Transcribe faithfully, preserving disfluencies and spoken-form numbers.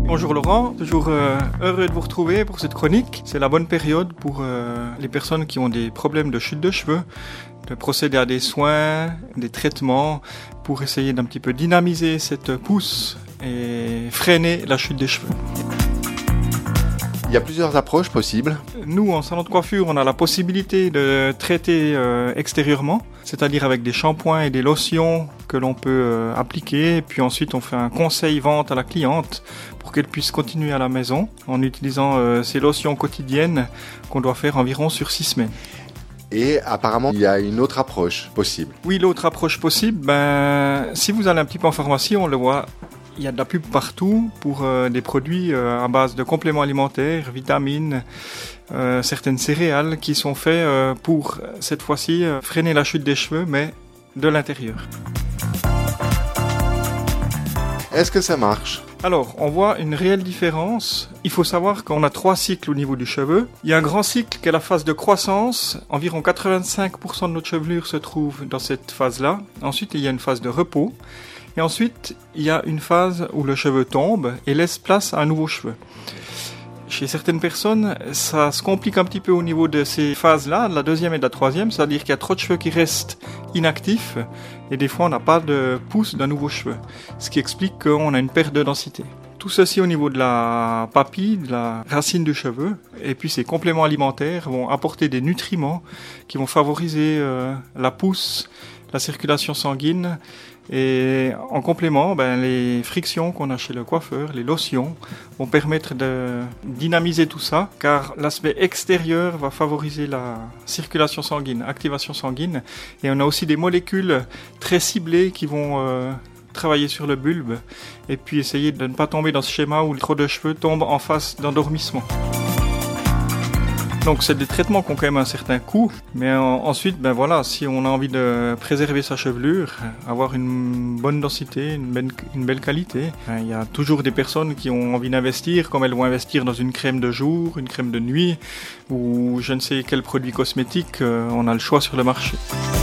Bonjour Laurent, toujours euh, heureux de vous retrouver pour cette chronique. C'est la bonne période pour euh, les personnes qui ont des problèmes de chute de cheveux, de procéder à des soins, des traitements pour essayer d'un petit peu dynamiser cette pousse et freiner la chute des cheveux. Il y a plusieurs approches possibles. Nous, en salon de coiffure, on a la possibilité de traiter euh, extérieurement, c'est-à-dire avec des shampoings et des lotions que l'on peut euh, appliquer. Et puis ensuite, on fait un conseil vente à la cliente pour qu'elle puisse continuer à la maison en utilisant euh, ces lotions quotidiennes qu'on doit faire environ sur six semaines. Et apparemment, il y a une autre approche possible. Oui, l'autre approche possible, ben, si vous allez un petit peu en pharmacie, on le voit. Il y a de la pub partout pour euh, des produits euh, à base de compléments alimentaires, vitamines, euh, certaines céréales qui sont faits euh, pour, cette fois-ci, euh, freiner la chute des cheveux, mais de l'intérieur. Est-ce que ça marche ? Alors, on voit une réelle différence. Il faut savoir qu'on a trois cycles au niveau du cheveu. Il y a un grand cycle qui est la phase de croissance. Environ quatre-vingt-cinq pour cent de notre chevelure se trouve dans cette phase-là. Ensuite, il y a une phase de repos. Et ensuite, il y a une phase où le cheveu tombe et laisse place à un nouveau cheveu. Chez certaines personnes, ça se complique un petit peu au niveau de ces phases-là, de la deuxième et de la troisième, c'est-à-dire qu'il y a trop de cheveux qui restent inactifs et des fois on n'a pas de pousse d'un nouveau cheveu, ce qui explique qu'on a une perte de densité. Tout ceci au niveau de la papille, de la racine du cheveu, et puis ces compléments alimentaires vont apporter des nutriments qui vont favoriser euh, la pousse, la circulation sanguine. Et en complément, ben, les frictions qu'on a chez le coiffeur, les lotions, vont permettre de dynamiser tout ça, car l'aspect extérieur va favoriser la circulation sanguine, activation sanguine, et on a aussi des molécules très ciblées qui vont euh, travailler sur le bulbe, et puis essayer de ne pas tomber dans ce schéma où trop de cheveux tombent en phase d'endormissement. Donc c'est des traitements qui ont quand même un certain coût, mais en, ensuite, ben voilà, si on a envie de préserver sa chevelure, avoir une bonne densité, une belle, une belle qualité, ben, il y a toujours des personnes qui ont envie d'investir, comme elles vont investir dans une crème de jour, une crème de nuit, ou je ne sais quel produit cosmétique, euh, on a le choix sur le marché.